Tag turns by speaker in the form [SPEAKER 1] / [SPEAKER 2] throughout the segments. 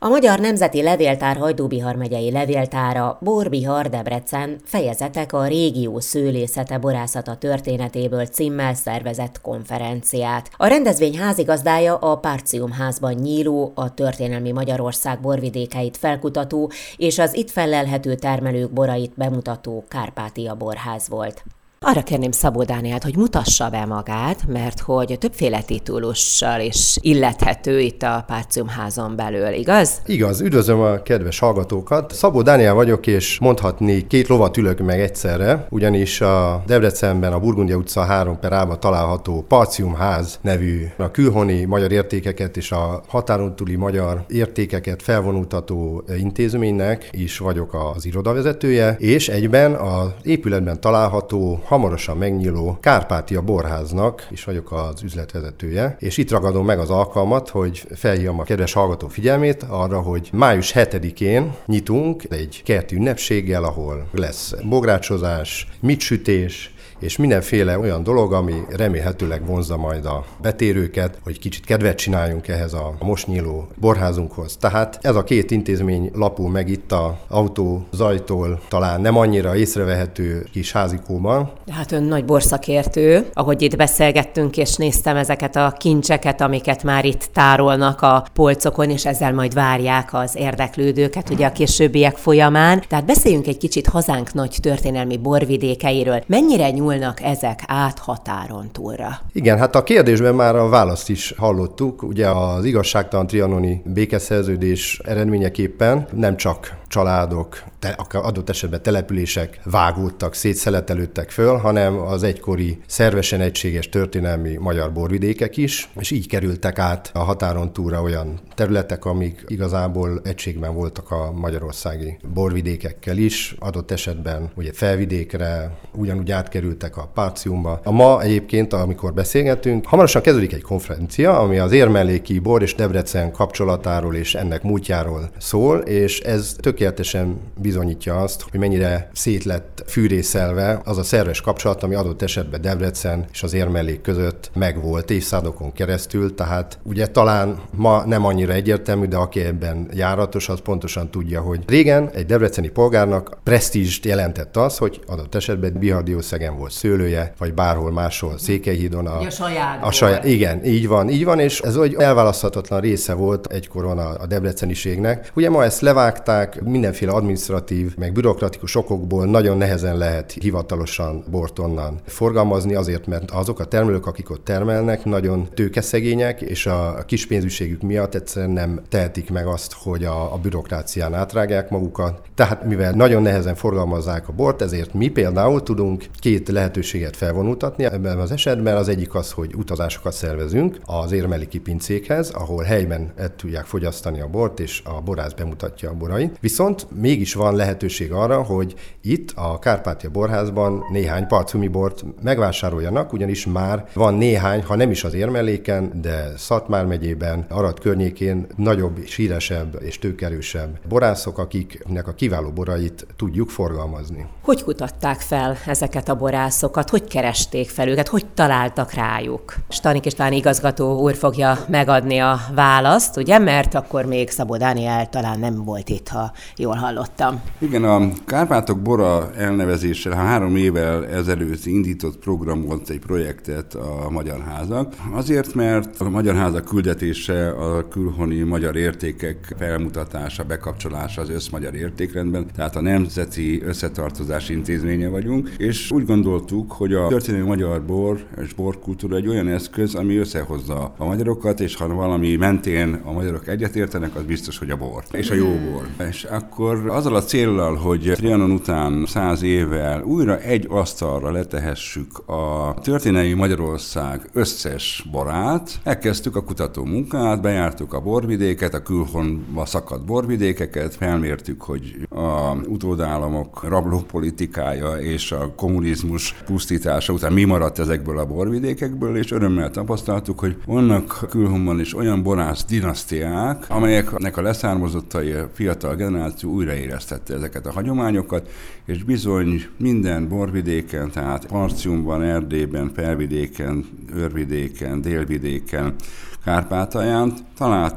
[SPEAKER 1] A Magyar Nemzeti Levéltár Hajdú-Bihar megyei levéltára Bor-Bihar Debrecen fejezetek a régió szőlészete borászata történetéből címmel szervezett konferenciát. A rendezvény házigazdája a Partium házban nyíló, a történelmi Magyarország borvidékeit felkutató és az itt fellelhető termelők borait bemutató Kárpátia Borház volt. Arra kérném Szabó Dánielt, hogy mutassa be magát, mert hogy többféle titulussal is illethető itt a Partium házon belül, igaz?
[SPEAKER 2] Igaz, üdvözlöm a kedves hallgatókat. Szabó Dániel vagyok, és mondhatni két lovat ülök meg egyszerre, ugyanis a Debrecenben a Burgundia utca 3/A-ban található Partium ház nevű a külhoni magyar értékeket és a határon túli magyar értékeket felvonultató intézménynek is vagyok az irodavezetője, és egyben az épületben található hamarosan megnyíló Kárpátia Borháznak is vagyok az üzletvezetője, és itt ragadom meg az alkalmat, hogy felhívjam a kedves hallgató figyelmét arra, hogy május 7-én nyitunk egy kerti ünnepséggel, ahol lesz bográcsozás, mitsütés, és mindenféle olyan dolog, ami remélhetőleg vonzza majd a betérőket, hogy kicsit kedvet csináljunk ehhez a most nyíló borházunkhoz. Tehát ez a két intézmény lapul meg itt az autó zajtól talán nem annyira észrevehető kis házikóban.
[SPEAKER 1] Hát ön nagy borszakértő, ahogy itt beszélgettünk, és néztem ezeket a kincseket, amiket már itt tárolnak a polcokon, és ezzel majd várják az érdeklődőket ugye a későbbiek folyamán. Tehát beszéljünk egy kicsit hazánk nagy történelmi borvidékeiről. Mennyire nyúlnak ezek át határon túlra?
[SPEAKER 2] Igen, hát a kérdésben már a választ is hallottuk. Ugye az igazságtalan trianoni békeszerződés eredményeképpen nem csak családok, adott esetben települések vágódtak, szétszeletelődtek föl, hanem az egykori szervesen egységes történelmi magyar borvidékek is, és így kerültek át a határon túlra olyan területek, amik igazából egységben voltak a magyarországi borvidékekkel is, adott esetben ugye felvidékre, ugyanúgy átkerültek a Partiumba. Ma egyébként, amikor beszélgetünk, hamarosan kezdődik egy konferencia, ami az érmelléki bor és Debrecen kapcsolatáról és ennek múltjáról szól, és ez tökéletesen bizonyítja azt, hogy mennyire szét lett fűrészelve az a szerves kapcsolat, ami adott esetben Debrecen és az érmellék között megvolt évszázadokon keresztül, tehát ugye talán ma nem annyira egyértelmű, de aki ebben járatos, az pontosan tudja, hogy régen egy debreceni polgárnak presztízst jelentett az, hogy adott esetben Bihar-Diószegen volt szőlője, vagy bárhol máshol, Székelyhídon.
[SPEAKER 1] A saját.
[SPEAKER 2] Igen, így van, és ez egy elválaszthatatlan része volt egykoron a debreceniségnek. Ugye ma ezt levágták, mindenféle adminisztratív, meg bürokratikus okokból nagyon nehezen lehet hivatalosan bort onnan forgalmazni, azért, mert azok a termelők, akik ott termelnek, nagyon tőkeszegények, és a kispénzűségük miatt egyszerűen nem tehetik meg azt, hogy a bürokrácián átrágják magukat. Tehát mivel nagyon nehezen forgalmazzák a bort, ezért mi például tudunk két lehetőséget felvonultatni. Ebben az esetben az egyik az, hogy utazásokat szervezünk az érmelléki pincékhez, ahol helyben tudják fogyasztani a bort, és a borász bemutatja a borait. Viszont mégis van lehetőség arra, hogy itt a Kárpátia Borházban néhány partiumi bort megvásároljanak, ugyanis már van néhány, ha nem is az érmelléken, de Szatmár megyében, Arad környékén nagyobb, híresebb és tőkerősebb borászok, akiknek a kiváló borait tudjuk forgalmazni.
[SPEAKER 1] Hogy kutatták fel ezeket a borászokat? Hogy keresték fel őket? Hogy találtak rájuk? Stanik István igazgató úr fogja megadni a választ, ugye? Mert akkor még Szabó Dániel talán nem volt itt, ha jól hallottam.
[SPEAKER 3] Igen, a Kárpátok bora elnevezéssel 3 évvel ezelőtt indított program volt egy projektet a Magyar Házak. Azért, mert a Magyar Házak küldetése a külhoni magyar értékek felmutatása, bekapcsolása az összmagyar értékrendben, tehát a Nemzeti Összetartozás Intézménye vagyunk, és úgy gondoltuk, hogy a történelmi magyar bor és borkultúra egy olyan eszköz, ami összehozza a magyarokat, és ha valami mentén a magyarok egyetértenek, az biztos, hogy a bor, és a jó bor. És akkor azzal a céllal, hogy Trianon után 100 évvel újra egy asztalra letehessük a történelmi Magyarország összes borát, elkezdtük a kutató munkát, bejártuk a borvidéket, a külhonba szakadt borvidékeket, felmértük, hogy a utódállamok rablópolitikája és a kommunizmus pusztítása után mi maradt ezekből a borvidékekből, és örömmel tapasztaltuk, hogy vannak külhonban is olyan borász dinasztiák, amelyeknek a leszármazottai, a fiatal generáció újraéreztette ezeket a hagyományokat, és bizony minden borvidéken, tehát Partiumban, Erdélyben, Felvidéken, Őrvidéken, Délvidéken, Kárpátalján találtunk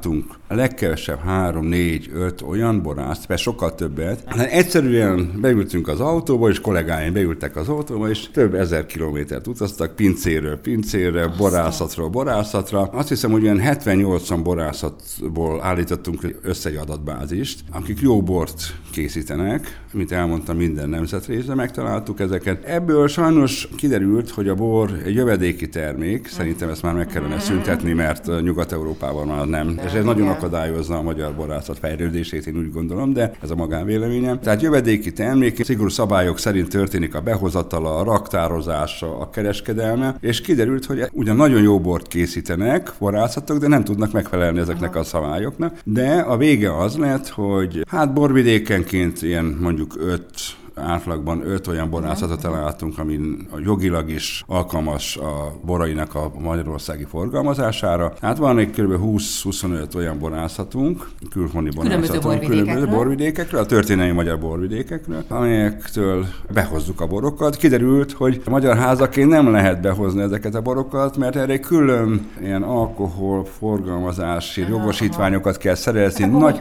[SPEAKER 3] legkevesebb 3, 4, 5 olyan borászt, persze sokkal többet. Hát egyszerűen beültünk az autóba, és kollégáim beültek az autóba, és több ezer kilométert utaztak pincéről pincére, borászatról borászatra. Azt hiszem, hogy olyan 70-80 borászatból állítottunk össze egy adatbázist, akik jó bort készítenek, mint elmondtam, minden nemzetrészre megtaláltuk ezeket. Ebből sajnos kiderült, hogy a bor egy jövedéki termék, szerintem ezt már meg kellene szüntetni, mert Nyugat-Európában már nem. És ez nagyon akadályozza a magyar borászat fejlődését, én úgy gondolom, de ez a magánvéleményem. Tehát jövedéki termék, szigorú szabályok szerint történik a behozatala, a raktározása, a kereskedelme, és kiderült, hogy ugyan nagyon jó bort készítenek borászatok, de nem tudnak megfelelni ezeknek a szabályoknak. De a vége az lett, hogy hát borvidékenként ilyen mondjuk 5 olyan borászatot találtunk, ami jogilag is alkalmas a borainak a magyarországi forgalmazására. Hát van egy kb. 20-25 olyan borászatunk, külhoni borászatunk, különböző borvidékekről, a történelmi magyar borvidékekről, amelyektől behozzuk a borokat. Kiderült, hogy a magyar házaként nem lehet behozni ezeket a borokat, mert erre külön ilyen alkohol forgalmazási jogosítványokat kell szerezni.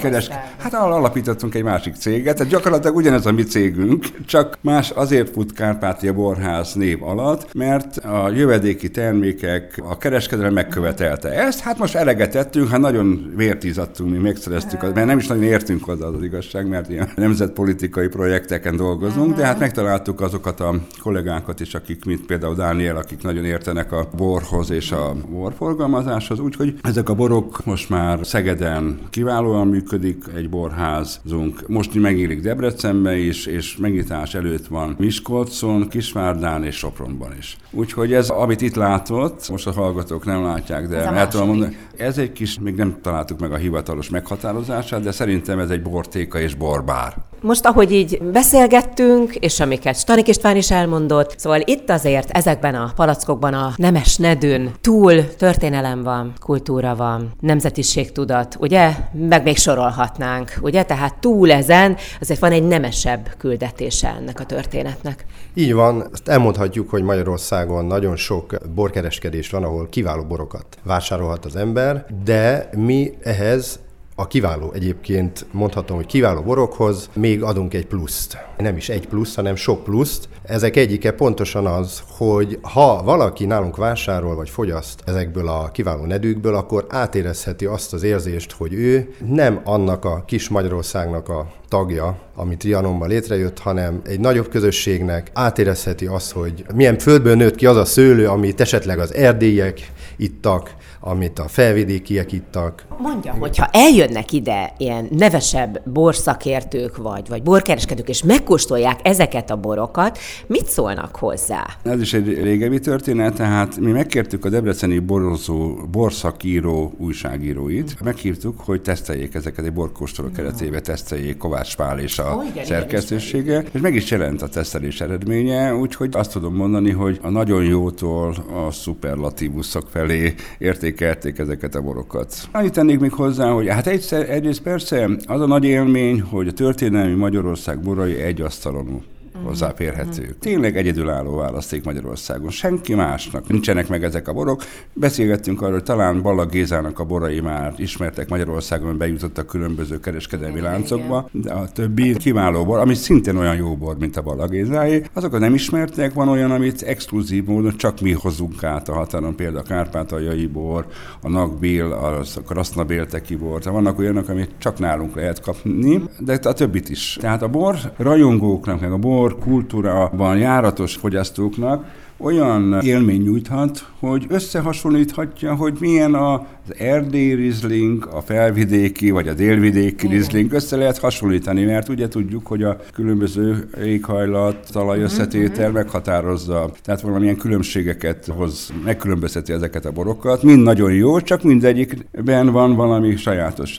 [SPEAKER 3] Hát alapítottunk egy másik céget, tehát gyakorlatilag ugyanez a mi cégünk, csak más azért fut Kárpátia Borház név alatt, mert a jövedéki termékek, a kereskedelem megkövetelte ezt. Hát most eleget tettünk, hát nagyon vért izzadtunk, mi megszereztük, mert nem is nagyon értünk hozzá, az igazság, mert ilyen nemzetpolitikai projekteken dolgozunk, de hát megtaláltuk azokat a kollégánkat is, akik, mint például Dániel, akik nagyon értenek a borhoz és a borforgalmazáshoz, úgyhogy ezek a borok most már Szegeden kiválóan működik, egy borházunk. Most megnyílik Debrecenben is, és megnyitás előtt van Miskolcon, Kisvárdán és Sopronban is. Úgyhogy ez, amit itt látott, most a hallgatók nem látják, de el tudom mondani, ez egy kis, még nem találtuk meg a hivatalos meghatározását, de szerintem ez egy bortéka és borbár.
[SPEAKER 1] Most, ahogy így beszélgettünk, és amiket Stanik István is elmondott, szóval itt azért ezekben a palackokban a nemes nedűn túl történelem van, kultúra van, nemzetiségtudat, ugye? Meg még sorolhatnánk, ugye? Tehát túl ezen azért van egy nemesebb küldetése ennek a történetnek.
[SPEAKER 2] Így van, azt elmondhatjuk, hogy Magyarországon nagyon sok borkereskedés van, ahol kiváló borokat vásárolhat az ember, de mi ehhez a kiváló, egyébként mondhatom, hogy kiváló borokhoz még adunk egy pluszt. Nem is egy plusz, hanem sok pluszt. Ezek egyike pontosan az, hogy ha valaki nálunk vásárol vagy fogyaszt ezekből a kiváló nedűkből, akkor átérezheti azt az érzést, hogy ő nem annak a kis Magyarországnak a tagja, ami Trianonban létrejött, hanem egy nagyobb közösségnek átérezheti azt, hogy milyen földből nőtt ki az a szőlő, amit esetleg az erdélyiek ittak, amit a felvidékiek ittak.
[SPEAKER 1] Mondja, hogyha eljönnek ide ilyen nevesebb borszakértők vagy borkereskedők, és megkóstolják ezeket a borokat, mit szólnak hozzá?
[SPEAKER 3] Ez is egy régebbi történet, tehát mi megkértük a debreceni borszakíró újságíróit, meghívtuk, hogy teszteljék ezeket, egy borkóstoló keretében teszteljék Kovács Pál és a szerkesztősége, és meg is jelent a tesztelés eredménye, úgyhogy azt tudom mondani, hogy a nagyon jótól a szuperlatívuszok felé értékelték ezeket a borokat. Annyit tennék még hozzá, hogy hát egyrészt persze az a nagy élmény, hogy a történelmi Magyarország borai egy asztalon hozzáférhetők. Tényleg egyedülálló választék Magyarországon. Senki másnak nincsenek meg ezek a borok. Beszélgettünk arról, hogy talán Ballag Gézának a borai már ismertek Magyarországon, bejutottak különböző kereskedelmi láncokba, de a többi kiváló bor, ami szintén olyan jó bor, mint a Ballag Gézáé. Azokat nem ismertek, van olyan, amit exkluzív módon csak mi hozunk át a határon, például a kárpátaljai bor, a Nagbél, a Krasznabélteki bor. Vannak olyanok, amit csak nálunk lehet kapni, de a többit is. Tehát a bor rajongóknak, meg a bor kultúrában járatos fogyasztóknak olyan élmény nyújthat, hogy összehasonlíthatja, hogy milyen az erdélyi rizling, a felvidéki vagy a délvidéki rizling, össze lehet hasonlítani, mert ugye tudjuk, hogy a különböző éghajlat, talajösszetétel meghatározza, tehát valamilyen különbségeket hoz, megkülönbözteti ezeket a borokat. Mind nagyon jó, csak mindegyikben van valami sajátosság.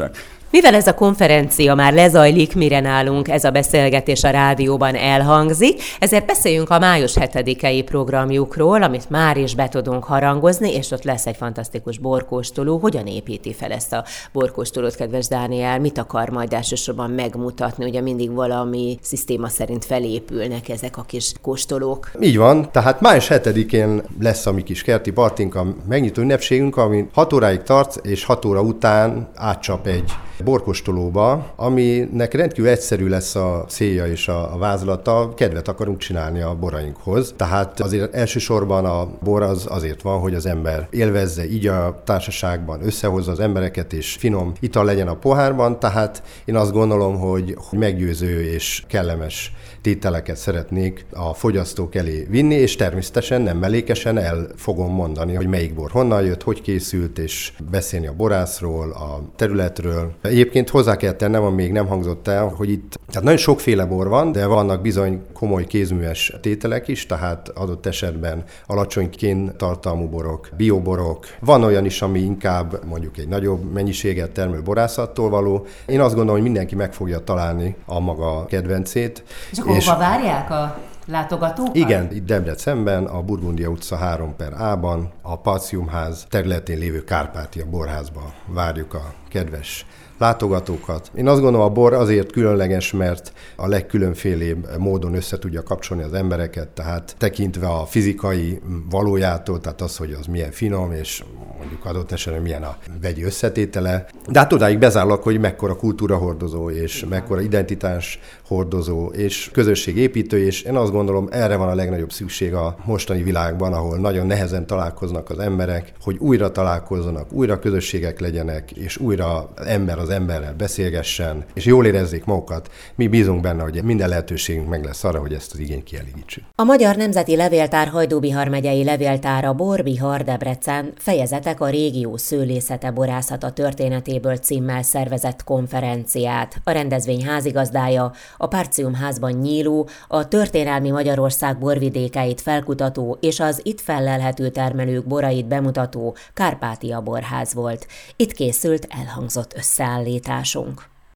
[SPEAKER 1] Mivel ez a konferencia már lezajlik, mire nálunk ez a beszélgetés a rádióban elhangzik, ezért beszéljünk a május 7-i programjukról, amit már is be tudunk harangozni, és ott lesz egy fantasztikus borkóstoló. Hogyan építi fel ezt a borkóstolót, kedves Dániel? Mit akar majd elsősorban megmutatni? Ugye mindig valami szisztéma szerint felépülnek ezek a kis kóstolók.
[SPEAKER 2] Így van, tehát május 7-én lesz a mi kis kerti partink, a megnyitó ünnepségünk, ami 6 óráig tart, és 6 óra után átcsap egy borkóstolóba, aminek rendkívül egyszerű lesz a célja és a vázlata, kedvet akarunk csinálni a borainkhoz. Tehát azért elsősorban a bor az azért van, hogy az ember élvezze, így a társaságban összehozza az embereket, és finom ital legyen a pohárban, tehát én azt gondolom, hogy meggyőző és kellemes tételeket szeretnék a fogyasztók elé vinni, és természetesen nem mellékesen el fogom mondani, hogy melyik bor honnan jött, hogy készült, és beszélni a borászról, a területről. Egyébként hozzá kell tennem, ami még nem hangzott el, hogy itt tehát nagyon sokféle bor van, de vannak bizony komoly kézműves tételek is, tehát adott esetben alacsony kéntartalmú borok, bioborok. Van olyan is, ami inkább mondjuk egy nagyobb mennyiséget termő borászattól való. Én azt gondolom, hogy mindenki meg fogja találni a maga kedvencét.
[SPEAKER 1] És akkor hova várják a látogatókat?
[SPEAKER 2] Igen, itt Debrecenben, a Burgundia utca 3/A-ban, a Parciumház területén lévő Kárpátia borházba várjuk a kedves látogatókat. Én azt gondolom, a bor azért különleges, mert a legkülönfélébb módon össze tudja kapcsolni az embereket, tehát tekintve a fizikai valójától, tehát az, hogy az milyen finom, és mondjuk adott esetben milyen a vegyi összetétele. De hát odáig bezárlak, hogy mekkora kultúrahordozó, és mekkora identitás hordozó, és közösségépítő, és én azt gondolom, erre van a legnagyobb szükség a mostani világban, ahol nagyon nehezen találkoznak az emberek, hogy újra találkozzanak, újra közösségek legyenek, és újra ember az emberrel beszélgessen, és jól érezzék magukat. Mi bízunk benne, hogy minden lehetőségünk meg lesz arra, hogy ezt az igényt kielégítsük.
[SPEAKER 1] A Magyar Nemzeti Levéltár Hajdú-Bihar megyei levéltára Bor-Bihar Debrecen fejezetek a régió szőlészete borászata történetéből címmel szervezett konferenciát. A rendezvény házigazdája a Parciumházban nyíló, a történelmi Magyarország borvidékeit felkutató és az itt fellelhető termelők borait bemutató Kárpátia borház volt. Itt készült elhangzott összeállításunk.